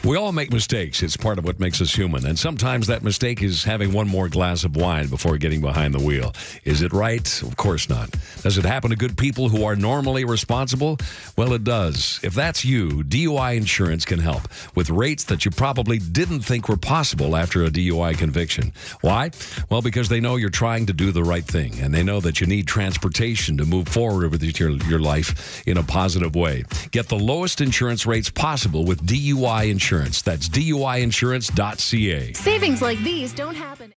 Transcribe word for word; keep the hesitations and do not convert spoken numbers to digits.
We all make mistakes. It's part of what makes us human. And sometimes that mistake is having one more glass of wine before getting behind the wheel. Is it right? Of course not. Does it happen to good people who are normally responsible? Well, it does. If that's you, D U I insurance can help with rates that you probably didn't think were possible after a D U I conviction. Why? Well, because they know you're trying to do the right thing, and they know that you need transportation to move forward with your, your life in a positive way. Get the lowest insurance rates possible with D U I insurance. That's D U I insurance dot C A. Savings like these don't happen.